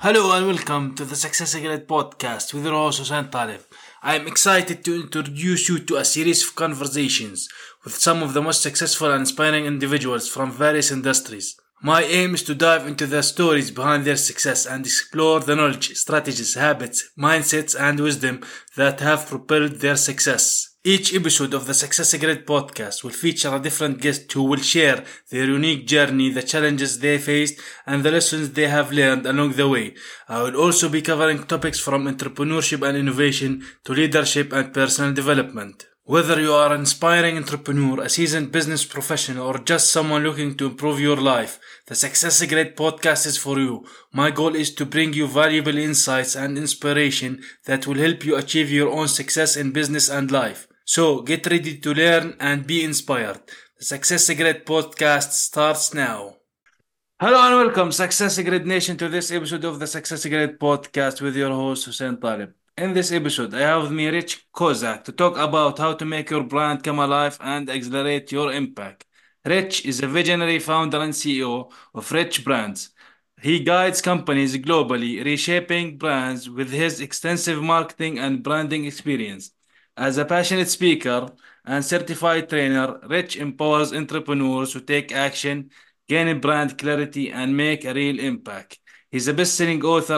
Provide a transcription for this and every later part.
Hello and welcome to the Success Secret podcast with your host Hussein Talib. I am excited to introduce you to a series of conversations with some of the most successful and inspiring individuals from various industries. My aim is to dive into the stories behind their success and explore the knowledge, strategies, habits, mindsets, and wisdom that have propelled their success. Each episode of the Success Secret podcast will feature a different guest who will share their unique journey, the challenges they faced, and the lessons they have learned along the way. I will also be covering topics from entrepreneurship and innovation to leadership and personal development. Whether you are an inspiring entrepreneur, a seasoned business professional, or just someone looking to improve your life, the Success Secret podcast is for you. My goal is to bring you valuable insights and inspiration that will help you achieve your own success in business and life. So get ready to learn and be inspired. The Success Secret podcast starts now. Hello and welcome, Success Secret Nation, to this episode of the Success Secret podcast with your host Hussein Talib. In this episode, I have with me Rich Kozak to talk about how to make your brand come alive and accelerate your impact. Rich is a visionary founder and CEO of Rich Brands. He guides companies globally, reshaping brands with his extensive marketing and branding experience. As a passionate speaker and certified trainer, Rich empowers entrepreneurs to take action, gain brand clarity, and make a real impact. He's a best-selling author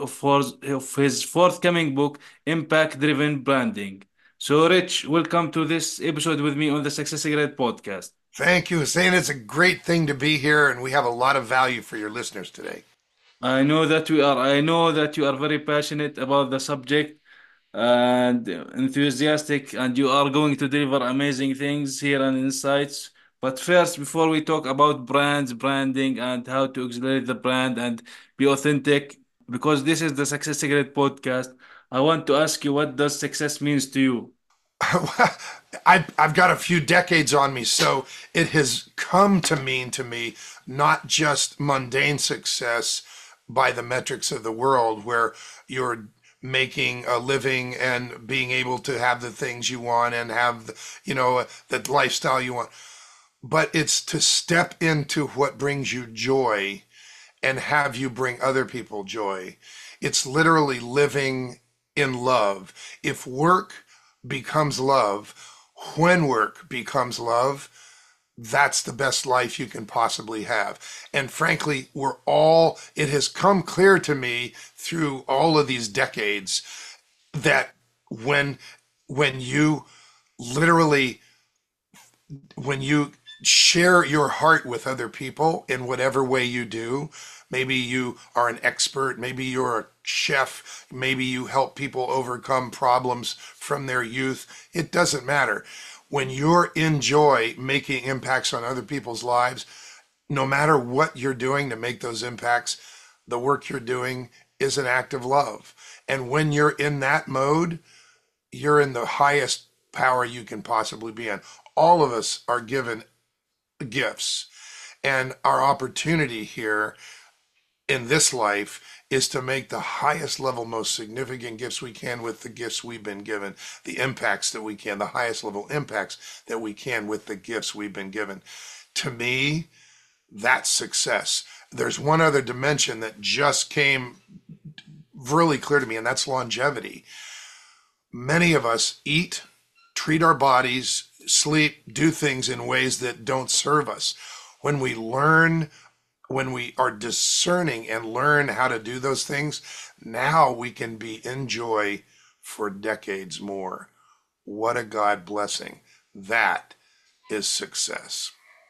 of his forthcoming book, Impact Driven Branding. So, Rich, welcome to this episode with me on the Success Secret podcast. Thank you, Hussein. It's a great thing to be here, and we have a lot of value for your listeners today. I know that we are. I know that you are very passionate about the subject and enthusiastic, and you are going to deliver amazing things here and insights. But first, before we talk about brands, branding, and how to accelerate the brand and be authentic, because this is the Success Secret podcast, I want to ask you, what does success means to you? I've got a few decades on me, so it has come to mean to me not just mundane success by the metrics of the world, where you're making a living and being able to have the things you want and have the lifestyle you want, but it's to step into what brings you joy and have you bring other people joy. It's literally living in love. If work becomes love, when work becomes love, that's the best life you can possibly have. And frankly, it has come clear to me through all of these decades that when you literally, when you share your heart with other people in whatever way you do, maybe you are an expert, maybe you're a chef, maybe you help people overcome problems from their youth, it doesn't matter. When you're in joy making impacts on other people's lives, no matter what you're doing to make those impacts, the work you're doing is an act of love. And when you're in that mode, you're in the highest power you can possibly be in. All of us are given gifts, and our opportunity here in this life is to make the highest level, most significant gifts we can with the gifts we've been given, the impacts that we can, the highest level impacts that we can with the gifts we've been given. To me, that's success. There's one other dimension that just came really clear to me, and that's longevity. Many of us eat, treat our bodies, sleep, do things in ways that don't serve us. When we are discerning and learn how to do those things, now we can be in joy for decades more. What a God blessing. That is success.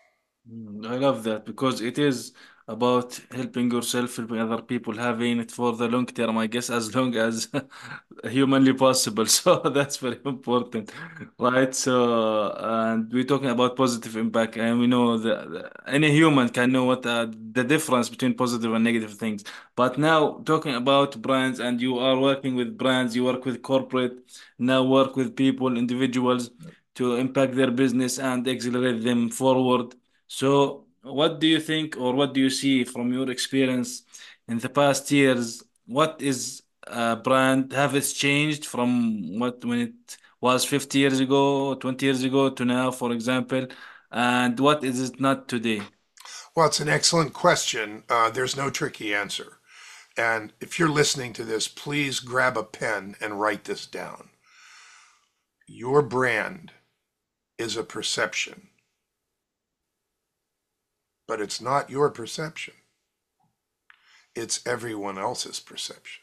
I love that because it is about helping yourself, helping other people, having it for the long term, I guess, as long as humanly possible. So that's very important, right? So, and we're talking about positive impact, and we know that any human can know what the difference between positive and negative things. But now, talking about brands, and you are working with brands, you work with corporate, now work with people, individuals to impact their business and accelerate them forward. So, what do you think, or what do you see from your experience in the past years? What is a brand? Have it changed from what when it was 50 years ago, 20 years ago to now, for example? And what is it not today? Well, it's an excellent question. There's no tricky answer. And if you're listening to this, please grab a pen and write this down. Your brand is a perception, but it's not your perception. It's everyone else's perception.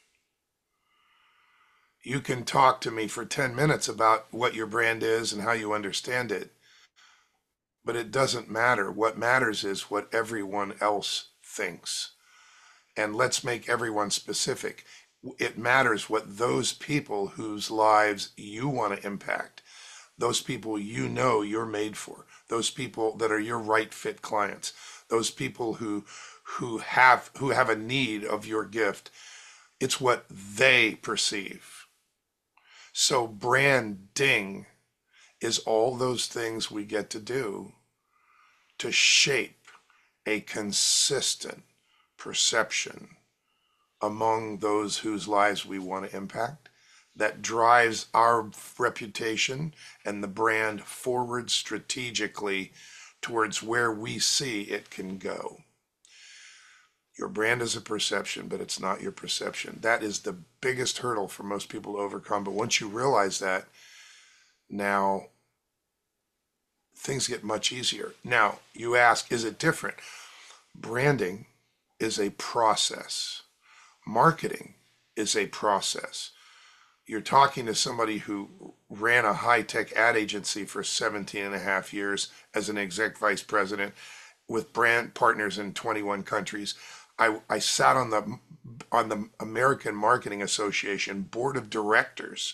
You can talk to me for 10 minutes about what your brand is and how you understand it, but it doesn't matter. What matters is what everyone else thinks. And let's make everyone specific. It matters what those people whose lives you want to impact, those people you know you're made for, those people that are your right fit clients, those people who have a need of your gift. It's what they perceive. So branding is all those things we get to do to shape a consistent perception among those whose lives we want to impact that drives our reputation and the brand forward strategically towards where we see it can go. Your brand is a perception, but it's not your perception. That is the biggest hurdle for most people to overcome. But once you realize that, now things get much easier. Now, you ask, is it different? Branding is a process. Marketing is a process. You're talking to somebody who ran a high-tech ad agency for 17 and a half years as an exec vice president with brand partners in 21 countries. I sat on the American Marketing Association board of directors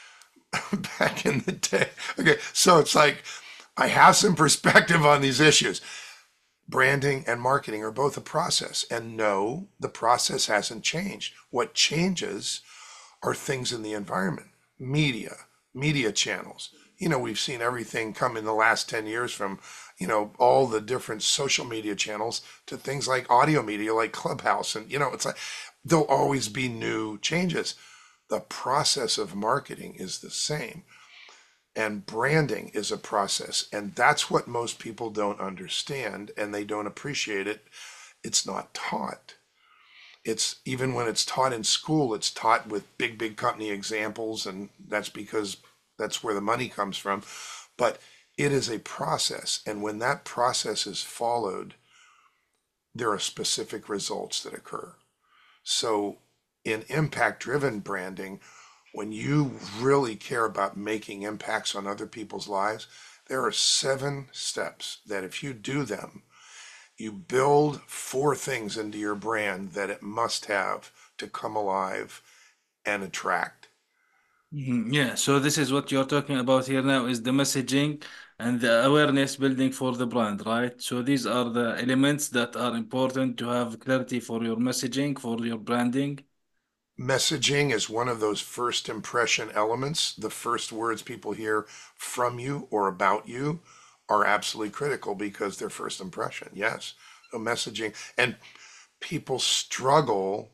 back in the day. Okay, so it's like I have some perspective on these issues. Branding and marketing are both a process. And no, the process hasn't changed. What changes are things in the environment, media channels. We've seen everything come in the last 10 years from, all the different social media channels to things like audio media, like Clubhouse. And, it's like there'll always be new changes. The process of marketing is the same. And branding is a process. And that's what most people don't understand, and they don't appreciate it. It's not taught. It's even when it's taught in school, it's taught with big company examples, and that's because that's where the money comes from. But it is a process. And when that process is followed, there are specific results that occur. So in impact-driven branding, when you really care about making impacts on other people's lives, there are 7 steps that if you do them, you build 4 things into your brand that it must have to come alive and attract. Yeah, so this is what you're talking about here now is the messaging and the awareness building for the brand, right? So these are the elements that are important to have clarity for your messaging, for your branding. Messaging is one of those first impression elements. The first words people hear from you or about you are absolutely critical because they're first impression. Yes. So messaging, and people struggle.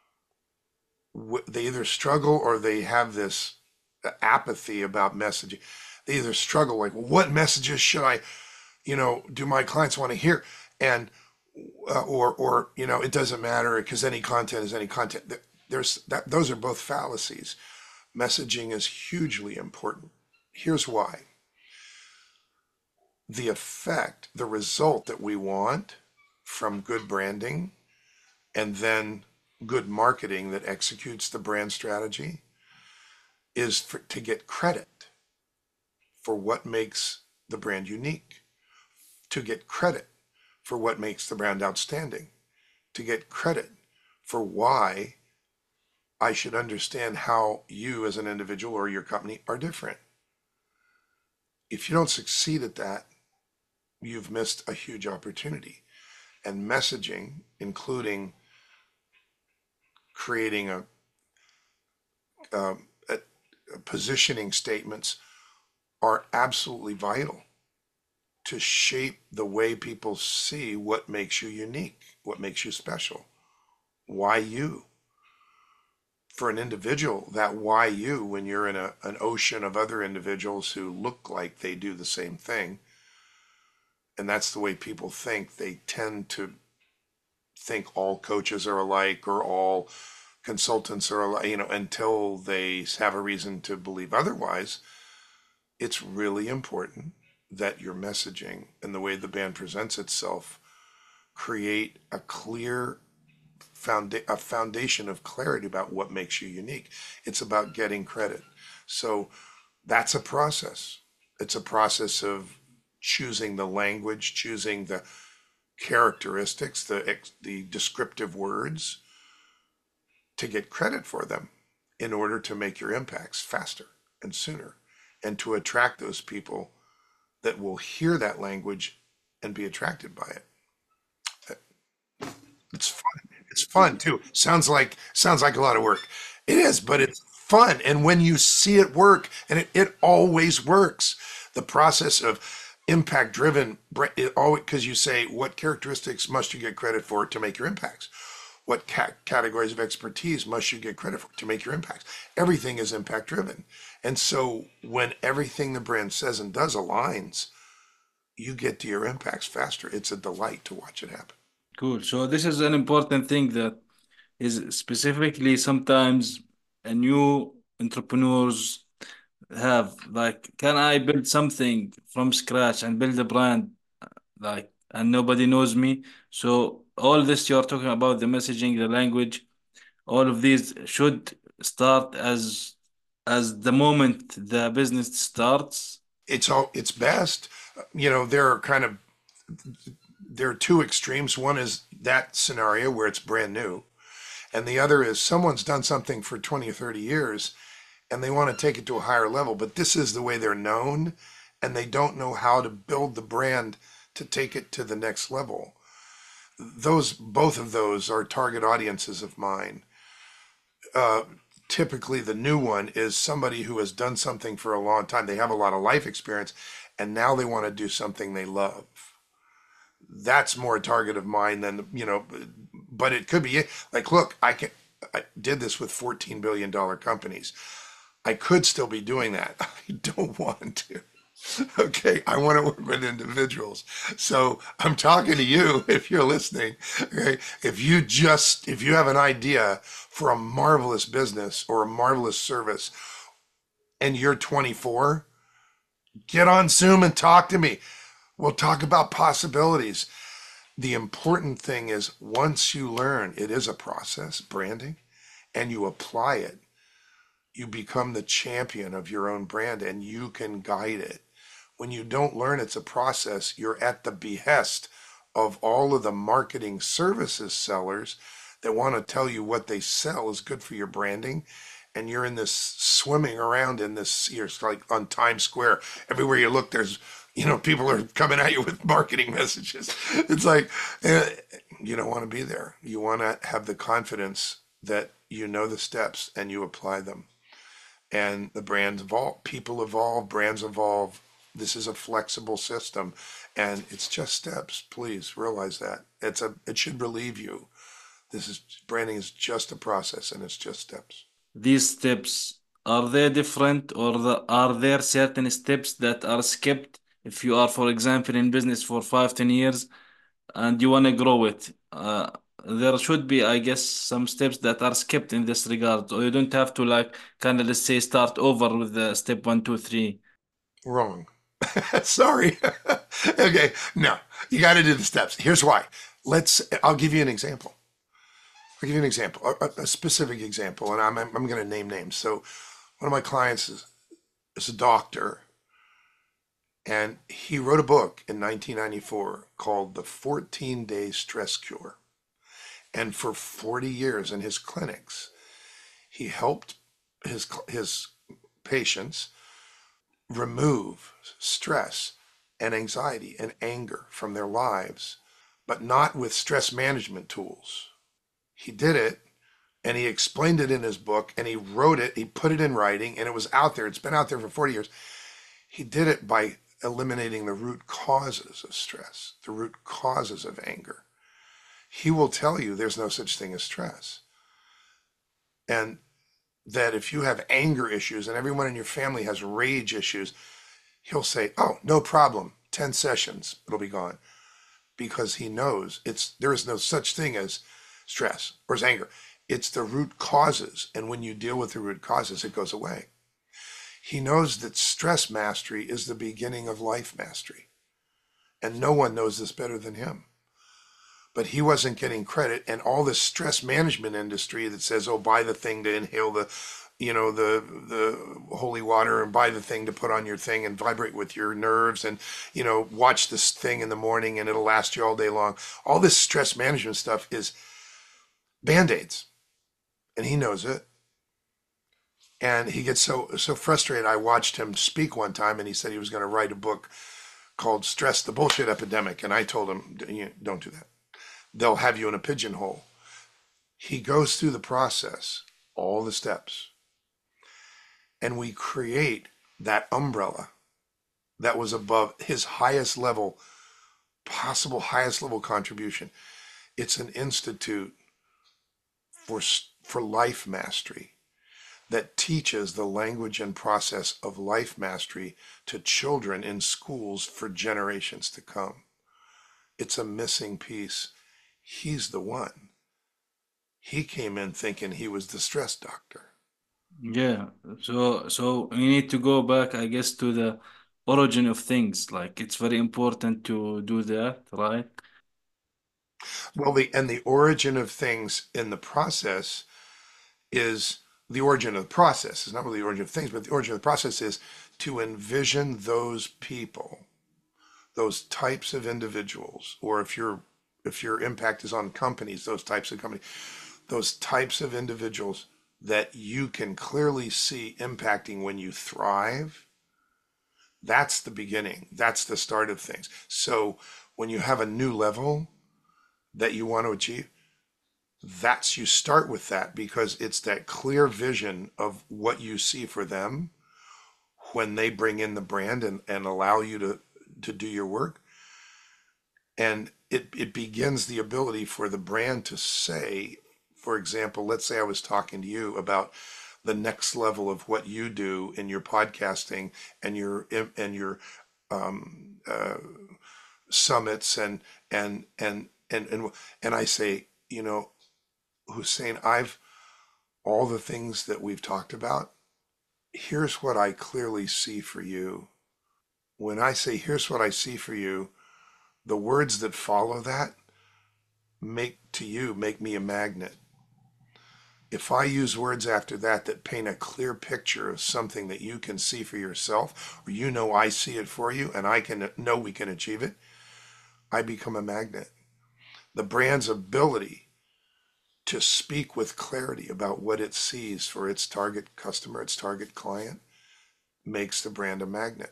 They either struggle or they have this apathy about messaging. They either struggle like, what messages should I, do my clients want to hear? And or it doesn't matter because any content is any content. Those are both fallacies. Messaging is hugely important. Here's why. The result that we want from good branding and then good marketing that executes the brand strategy is to get credit for what makes the brand unique, to get credit for what makes the brand outstanding, to get credit for why I should understand how you as an individual or your company are different. If you don't succeed at that, you've missed a huge opportunity. And messaging, including creating a positioning statements, are absolutely vital to shape the way people see what makes you unique, what makes you special, why you. For an individual, that why you, when you're in an ocean of other individuals who look like they do the same thing, and that's the way people think, they tend to think all coaches are alike or all consultants are alike, until they have a reason to believe otherwise. It's really important that your messaging and the way the band presents itself create a clear a foundation of clarity about what makes you unique. It's about getting credit. So that's a process. It's a process of choosing the language, choosing the characteristics, the descriptive words to get credit for them in order to make your impacts faster and sooner and to attract those people that will hear that language and be attracted by it. It's fun. It's fun too. Sounds like a lot of work. It is, but it's fun. And when you see it work, and it always works. The process of impact driven, it always, because you say, what characteristics must you get credit for to make your impacts? What categories of expertise must you get credit for to make your impacts? Everything is impact driven. And so when everything the brand says and does aligns, you get to your impacts faster. It's a delight to watch it happen. Cool. So this is an important thing that is specifically sometimes a new entrepreneurs have like, can I build something from scratch and build a brand like, and nobody knows me? So all this you're talking about, the messaging, the language, all of these should start as the moment the business starts. It's best. There are two extremes. One is that scenario where it's brand new, and the other is someone's done something for 20 or 30 years and they want to take it to a higher level, but this is the way they're known and they don't know how to build the brand to take it to the next level. Both of those are target audiences of mine. Typically the new one is somebody who has done something for a long time. They have a lot of life experience and now they want to do something they love. That's more a target of mine than, but it could be like, look, I did this with $14 billion companies. I could still be doing that. I don't want to. Okay, I want to work with individuals. So I'm talking to you if you're listening. Okay, if you have an idea for a marvelous business or a marvelous service and you're 24, get on Zoom and talk to me. We'll talk about possibilities. The important thing is once you learn it is a process, branding, and you apply it, you become the champion of your own brand and you can guide it. When you don't learn it's a process, you're at the behest of all of the marketing services sellers that want to tell you what they sell is good for your branding. And you're in this swimming around in this, you're like on Times Square. Everywhere you look, there's, people are coming at you with marketing messages. It's like, you don't want to be there. You want to have the confidence that you know the steps and you apply them. And the brands evolve, people evolve, brands evolve. This is a flexible system and it's just steps. Please realize that. It should relieve you. Branding is just a process and it's just steps. These steps, are they different or are there certain steps that are skipped if you are, for example, in business for 5, 10 years and you want to grow it? There should be, I guess, some steps that are skipped in this regard, or you don't have to like kind of, let's say, start over with the step 1, 2, 3. Wrong. Sorry. Okay. No, you got to do the steps. Here's why. I'll give you an example. A specific example, and I'm going to name names. So one of my clients is a doctor, and he wrote a book in 1994 called The 14-Day Stress Cure. And for 40 years in his clinics, he helped his patients remove stress and anxiety and anger from their lives, but not with stress management tools. He did it and he explained it in his book and he wrote it, he put it in writing and it was out there. It's been out there for 40 years. He did it by eliminating the root causes of stress, the root causes of anger. He will tell you there's no such thing as stress. And that if you have anger issues and everyone in your family has rage issues, he'll say, oh, no problem, 10 sessions, it'll be gone. because he knows there is no such thing as stress or as anger. It's the root causes. And when you deal with the root causes, it goes away. He knows that stress mastery is the beginning of life mastery. And no one knows this better than him. But he wasn't getting credit. And all this stress management industry that says, oh, buy the thing to inhale the holy water, and buy the thing to put on your thing and vibrate with your nerves, and watch this thing in the morning and it'll last you all day long. All this stress management stuff is band-aids, and he knows it. And he gets so frustrated. I watched him speak one time, and he said he was going to write a book called Stress, the Bullshit Epidemic. And I told him, don't do that. They'll have you in a pigeonhole. He goes through the process, all the steps, and we create that umbrella that was above his highest level, possible highest level contribution. It's an institute for life mastery that teaches the language and process of life mastery to children in schools for generations to come. It's a missing piece. He's the one. He came in thinking he was the stress doctor. Yeah. So we need to go back, I guess, to the origin of things. Like it's very important to do that, right? Well, the origin of things in the process is the origin of the process. It's not really the origin of things, but the origin of the process is to envision those people, those types of individuals, or if your impact is on companies, those types of companies, those types of individuals that you can clearly see impacting when you thrive. That's the beginning. That's the start of things. So when you have a new level that you want to achieve, you start with that because it's that clear vision of what you see for them when they bring in the brand and allow you to do your work. And it begins the ability for the brand to say, for example, let's say I was talking to you about the next level of what you do in your podcasting and your um, uh, summits and I say, Hussein, I've all the things that we've talked about. Here's what I clearly see for you. When I say here's what I see for you, the words that follow that make me a magnet. If I use words after that paint a clear picture of something that you can see for yourself, or I see it for you and I can know we can achieve it, I become a magnet. The brand's ability to speak with clarity about what it sees for its target customer, its target client, makes the brand a magnet.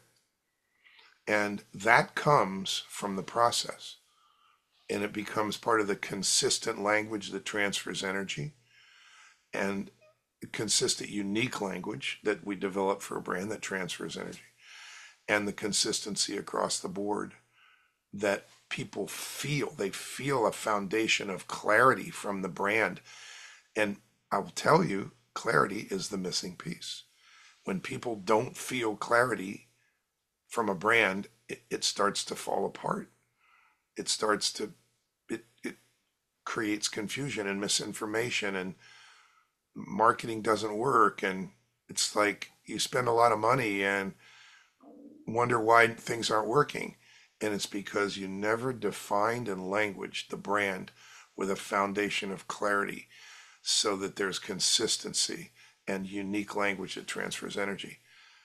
And that comes from the process. And it becomes part of the consistent language that transfers energy and consistent, unique language that we develop for a brand that transfers energy, and the consistency across the board that people feel. They feel a foundation of clarity from the brand. And I will tell you, clarity is the missing piece. When people don't feel clarity from a brand, it starts to fall apart. It starts to, it creates confusion and misinformation, and marketing doesn't work. And it's like you spend a lot of money and wonder why things aren't working. And it's because you never defined in language the brand with a foundation of clarity so that there's consistency and unique language that transfers energy.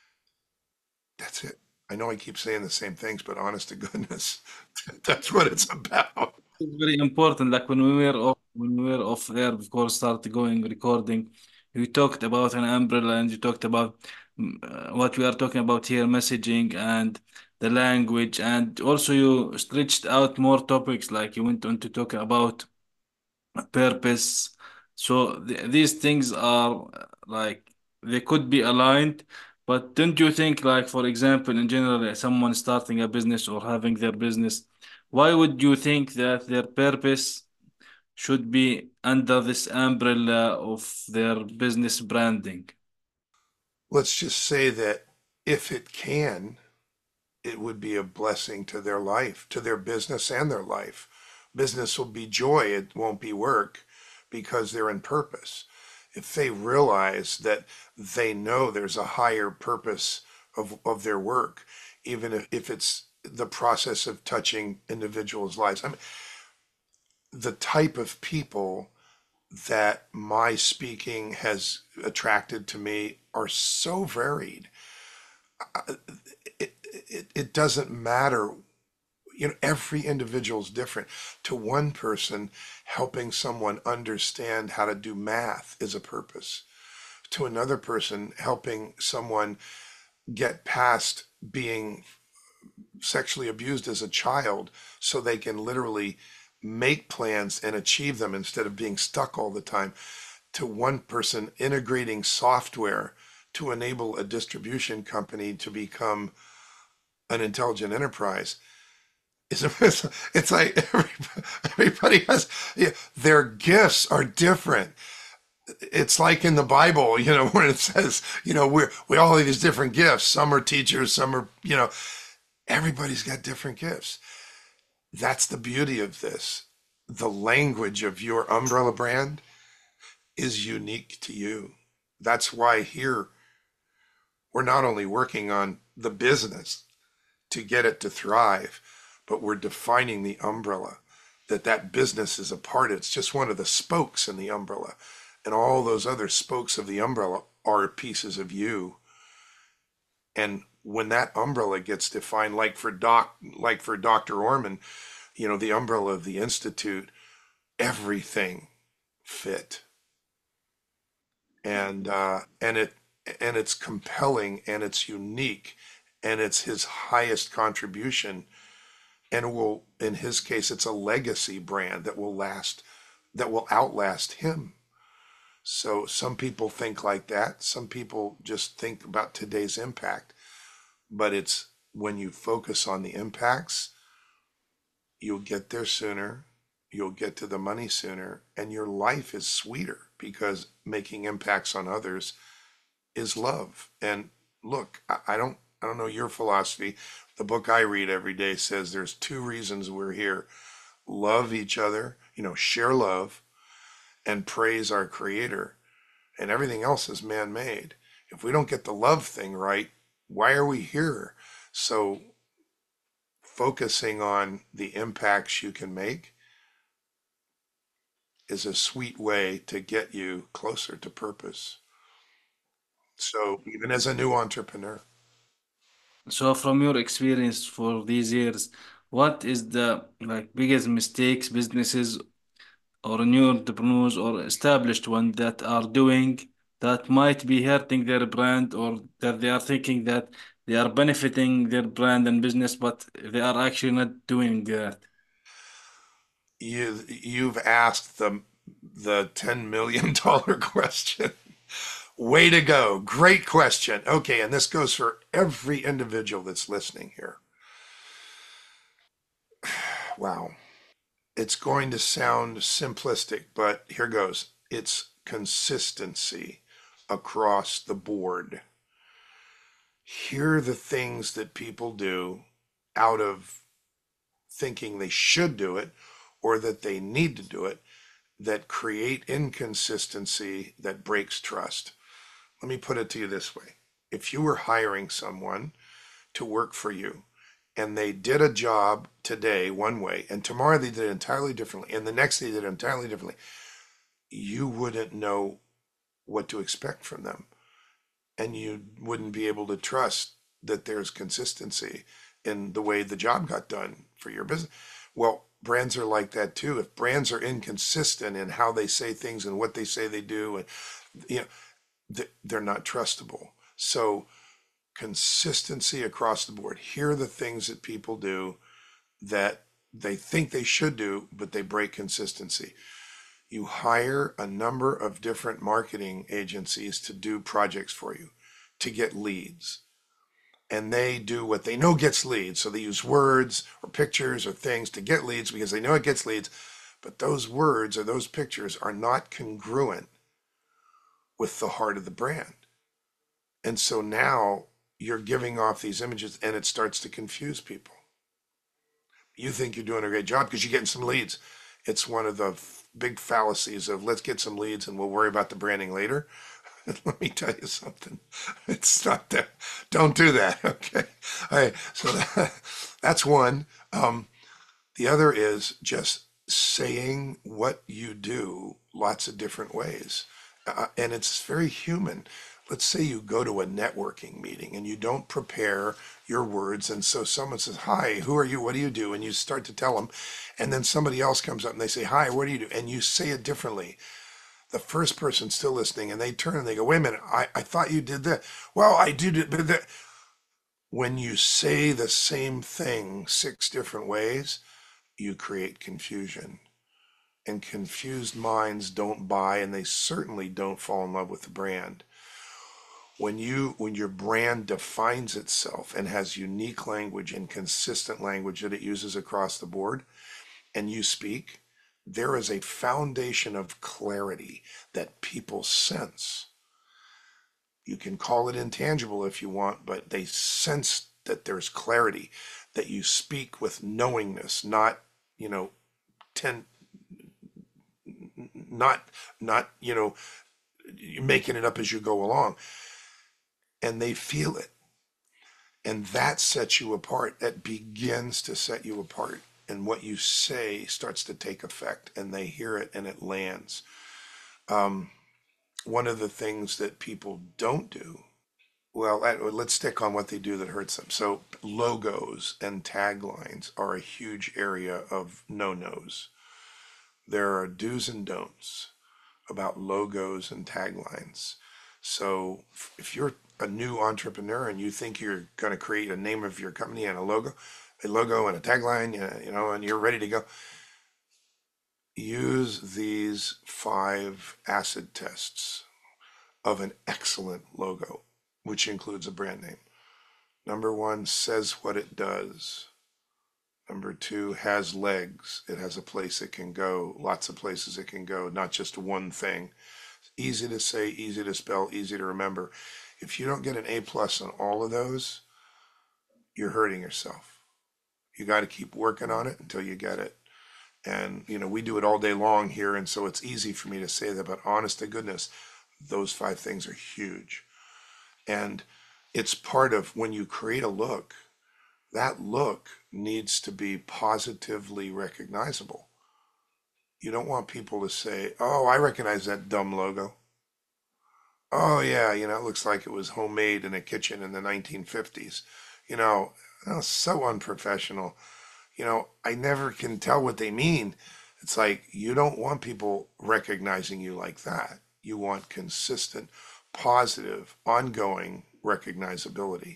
That's it. I know I keep saying the same things, but honest to goodness, that's what it's about. It's very important. Like when we were off air before start going recording, you talked about an umbrella and you talked about what we are talking about here, messaging and the language, and also you stretched out more topics. Like you went on to talk about purpose. So these things are like they could be aligned, but don't you think, like for example, in general, someone starting a business or having their business, why would you think that their purpose should be under this umbrella of their business branding? Let's just say that if it can, it would be a blessing to their life, to their business and their life. Business will be joy, it won't be work, because they're in purpose. If they realize that they know there's a higher purpose of their work, even if it's the process of touching individuals' lives. I mean, the type of people that my speaking has attracted to me are so varied. It doesn't matter. Every individual is different. To one person, helping someone understand how to do math is a purpose. To another person, helping someone get past being sexually abused as a child so they can literally make plans and achieve them instead of being stuck all the time. To one person, integrating software to enable a distribution company to become an intelligent enterprise. It's like everybody has, their gifts are different. It's like in the Bible, when it says, we all have these different gifts. Some are teachers, some are, everybody's got different gifts. That's the beauty of this. The language of your umbrella brand is unique to you. That's why here we're not only working on the business to get it to thrive, but we're defining the umbrella, that business is a part. It's just one of the spokes in the umbrella. And all those other spokes of the umbrella are pieces of you. And when that umbrella gets defined, like for Dr. Orman, the umbrella of the Institute, everything fit. And it's compelling and it's unique and it's his highest contribution, and will, in his case, it's a legacy brand that will outlast him. So some people think like that. Some people just think about today's impact. But it's when you focus on the impacts, you'll get there sooner, you'll get to the money sooner, and your life is sweeter because making impacts on others is love. And look, I don't know your philosophy. The book I read every day says there's two reasons we're here. Love each other, share love, and praise our Creator. And everything else is man-made. If we don't get the love thing right, why are we here? So focusing on the impacts you can make is a sweet way to get you closer to purpose. So even as a new entrepreneur, So, from your experience for these years, what is the biggest mistakes businesses or new entrepreneurs or established ones that are doing that might be hurting their brand, or that they are thinking that they are benefiting their brand and business, but they are actually not doing that? you've asked the $10 million question. Way to go. Great question. Okay, and this goes for every individual that's listening here. Wow. It's going to sound simplistic, but here goes. It's consistency across the board. Here are the things that people do out of thinking they should do it or that they need to do it that create inconsistency that breaks trust. Let me put it to you this way. If you were hiring someone to work for you and they did a job today one way and tomorrow they did it entirely differently and the next day they did it entirely differently, you wouldn't know what to expect from them. And you wouldn't be able to trust that there's consistency in the way the job got done for your business. Well, brands are like that too. If brands are inconsistent in how they say things and what they say they do, and they're not trustable. So consistency across the board. Here are the things that people do that they think they should do, but they break consistency. You hire a number of different marketing agencies to do projects for you, to get leads. And they do what they know gets leads. So they use words or pictures or things to get leads because they know it gets leads. But those words or those pictures are not congruent with the heart of the brand. And so now you're giving off these images and it starts to confuse people. You think you're doing a great job because you're getting some leads. It's one of the big fallacies of let's get some leads and we'll worry about the branding later. Let me tell you something. It's not that. Don't do that. Okay. All right. So that's one. The other is just saying what you do lots of different ways. And it's very human. Let's say you go to a networking meeting and you don't prepare your words. And so someone says, hi, who are you? What do you do? And you start to tell them. And then somebody else comes up and they say, hi, what do you do? And you say it differently. The first person's still listening and they turn and they go, wait a minute, I thought you did that. Well, I did, but that. When you say the same thing 6 different ways, you create confusion. And confused minds don't buy, and they certainly don't fall in love with the brand. When your brand defines itself and has unique language and consistent language that it uses across the board, and you speak, there is a foundation of clarity that people sense. You can call it intangible if you want, but they sense that there's clarity, that you speak with knowingness, not, ten, not, you're making it up as you go along. And they feel it. And that sets you apart. That begins to set you apart. And what you say starts to take effect, and they hear it and it lands. One of the things that people don't do, well, let's stick on what they do that hurts them. So logos and taglines are a huge area of no-nos. There are do's and don'ts about logos and taglines. So if you're a new entrepreneur and you think you're going to create a name of your company and a logo and a tagline, and you're ready to go, use these 5 acid tests of an excellent logo, which includes a brand name. Number 1, says what it does. Number 2, has legs. It has a place it can go, lots of places it can go, not just one thing. Easy to say, easy to spell, easy to remember. If you don't get an A+ on all of those, you're hurting yourself. You got to keep working on it until you get it. And, we do it all day long here, and so it's easy for me to say that, but honest to goodness, those 5 things are huge. And it's part of when you create a look, that look needs to be positively recognizable. You don't want people to say, oh, I recognize that dumb logo. Oh, yeah, it looks like it was homemade in a kitchen in the 1950s. So unprofessional. I never can tell what they mean. It's like, you don't want people recognizing you like that. You want consistent, positive, ongoing recognizability.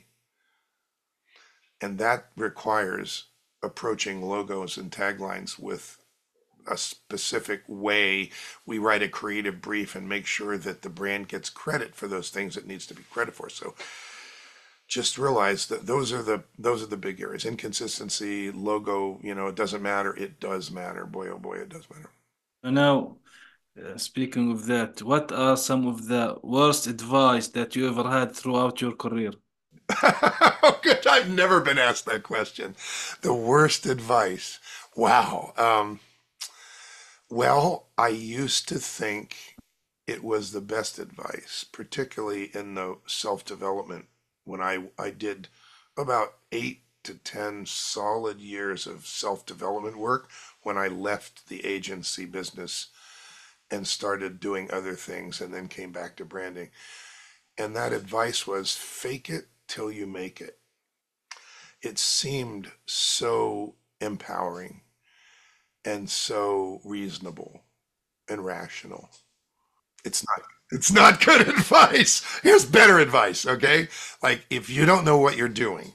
And that requires approaching logos and taglines with a specific way. We write a creative brief and make sure that the brand gets credit for those things it needs to be credit for. So just realize that those are the big areas. Inconsistency, logo, it doesn't matter. It does matter. Boy, oh boy, it does matter. Now, speaking of that, what are some of the worst advice that you ever had throughout your career? Good. I've never been asked that question. The worst advice. Wow. Well, I used to think it was the best advice, particularly in the self-development, when I did about 8 to 10 solid years of self-development work when I left the agency business and started doing other things and then came back to branding. And that advice was fake it till you make it. It seemed so empowering and so reasonable and rational. It's not good advice. Here's better advice, okay? Like, if you don't know what you're doing,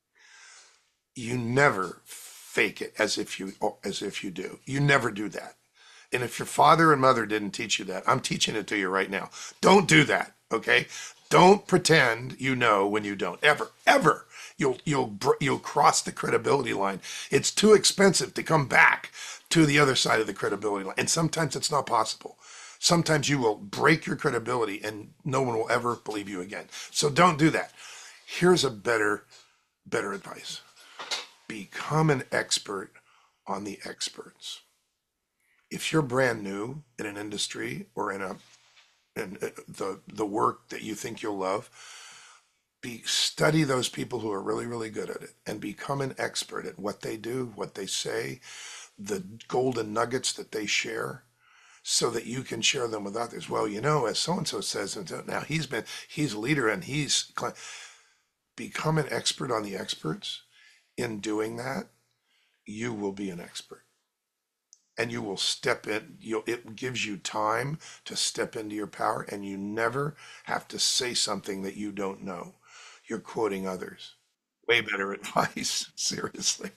you never fake it as if you do. You never do that. And if your father and mother didn't teach you that, I'm teaching it to you right now. Don't do that, okay? Don't pretend you know when you don't. Ever. You'll cross the credibility line. It's too expensive to come back to the other side of the credibility line. And sometimes it's not possible. Sometimes you will break your credibility and no one will ever believe you again. So don't do that. Here's a better advice. Become an expert on the experts. If you're brand new in an industry or in the work that you think you'll love, study those people who are really, really good at it and become an expert at what they do, what they say, the golden nuggets that they share, so that you can share them with others. Well, as so and so says, and now he's a leader and become an expert on the experts. In doing that, you will be an expert. And you will step in. It gives you time to step into your power, and you never have to say something that you don't know. You're quoting others. Way better advice, seriously.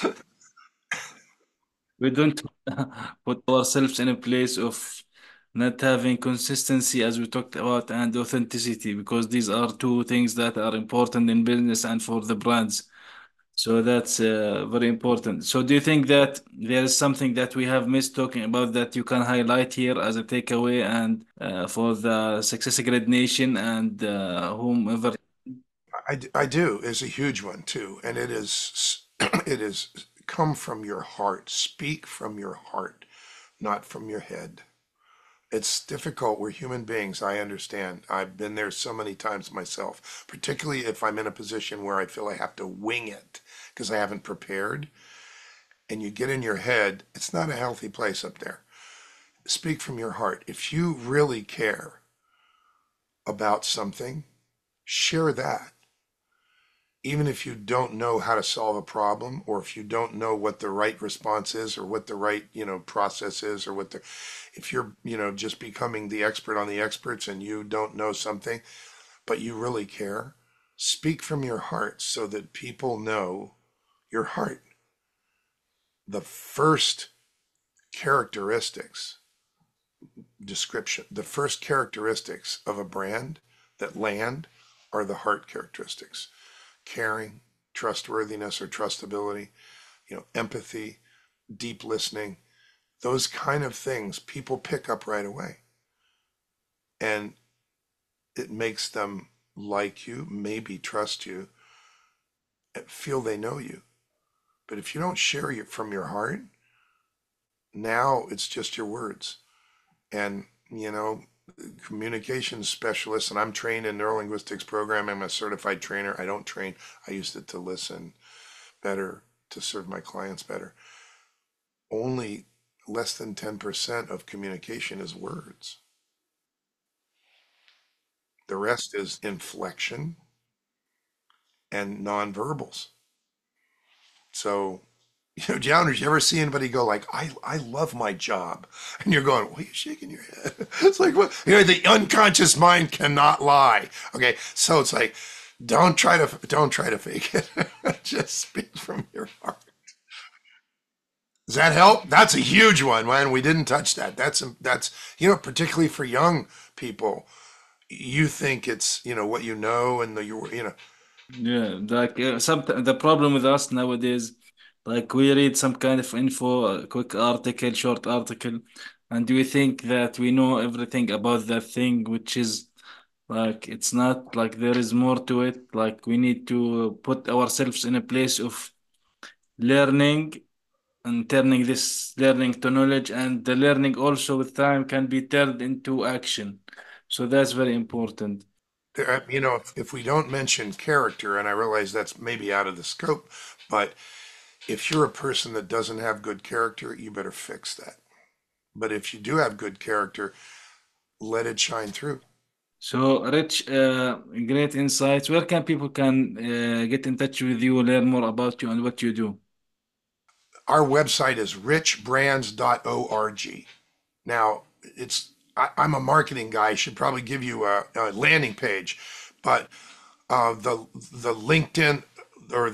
We don't put ourselves in a place of not having consistency, as we talked about, and authenticity, because these are two things that are important in business and for the brands. So that's very important. So do you think that there is something that we have missed talking about that you can highlight here as a takeaway and for the Success Grid Nation and whomever? I do is a huge one too, and it is it is come from your heart. Speak from your heart, not from your head. It's difficult. We're human beings. I understand. I've been there so many times myself, particularly if I'm in a position where I feel I have to wing it because I haven't prepared. And you get in your head, it's not a healthy place up there. Speak from your heart. If you really care about something, share that. Even if you don't know how to solve a problem, or if you don't know what the right response is, or what the right, process is, or if you're, just becoming the expert on the experts and you don't know something, but you really care, speak from your heart so that people know your heart. The first characteristics the first characteristics of a brand that land are the heart characteristics: caring, trustworthiness or trustability, empathy, deep listening. Those kind of things people pick up right away. And it makes them like you, maybe trust you, feel they know you. But if you don't share it from your heart, now it's just your words. And, communications specialist, and I'm trained in neurolinguistics programming. I'm a certified trainer. I don't train. I used it to listen better, to serve my clients better. Only less than 10% of communication is words. The rest is inflection and nonverbals. So, Jowners, you ever see anybody go like, I love my job? And you're going, why are you shaking your head? It's like, what? The unconscious mind cannot lie. Okay. So it's like, don't try to fake it. Just speak from your heart. Does that help? That's a huge one, man. We didn't touch that. That's, particularly for young people, you think it's, what and Yeah, like some the problem with us nowadays, like we read some kind of info, a quick article, short article, and we think that we know everything about that thing, which is like it's not like there is more to it. Like we need to put ourselves in a place of learning and turning this learning to knowledge, and the learning also with time can be turned into action. So that's very important. if we don't mention character, and I realize that's maybe out of the scope, but if you're a person that doesn't have good character, you better fix that. But if you do have good character, let it shine through. So, Rich, great insights. Where can people can get in touch with you, learn more about you and what you do? Our website is richbrands.org. Now, I'm a marketing guy. I should probably give you a landing page, but the LinkedIn or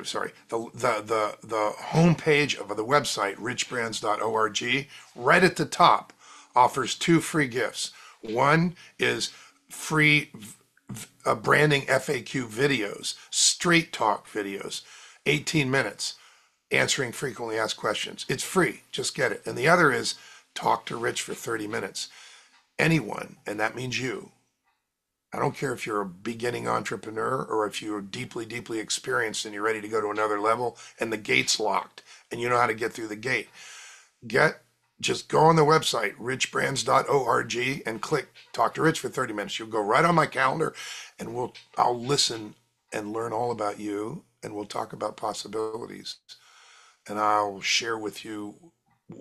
the homepage of the website richbrands.org, right at the top, offers two free gifts. One is free branding FAQ videos, straight talk videos, 18 minutes, answering frequently asked questions. It's free. Just get it. And the other is talk to Rich for 30 minutes. Anyone, and that means you, I don't care if you're a beginning entrepreneur or if you're deeply, deeply experienced and you're ready to go to another level and the gate's locked and you know how to get through the gate. Get Just go on the website, richbrands.org, and click talk to Rich for 30 minutes. You'll go right on my calendar and I'll listen and learn all about you and we'll talk about possibilities. And I'll share with you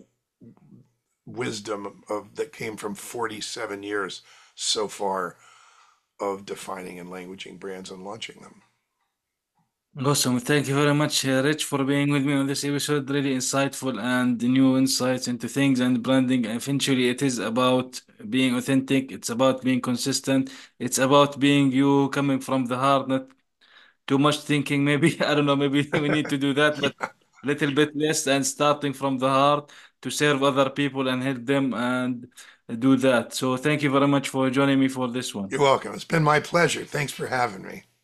wisdom of that came from 47 years so far of defining and languaging brands and launching them. Awesome. Thank you very much, Rich, for being with me on this episode. Really insightful and new insights into things and branding. Eventually, it is about being authentic. It's about being consistent. It's about being you coming from the heart, not too much thinking. Maybe, I don't know, maybe we need to do that, but a little bit less and starting from the heart to serve other people and help them and do that. So thank you very much for joining me for this one. You're welcome. It's been my pleasure. Thanks for having me.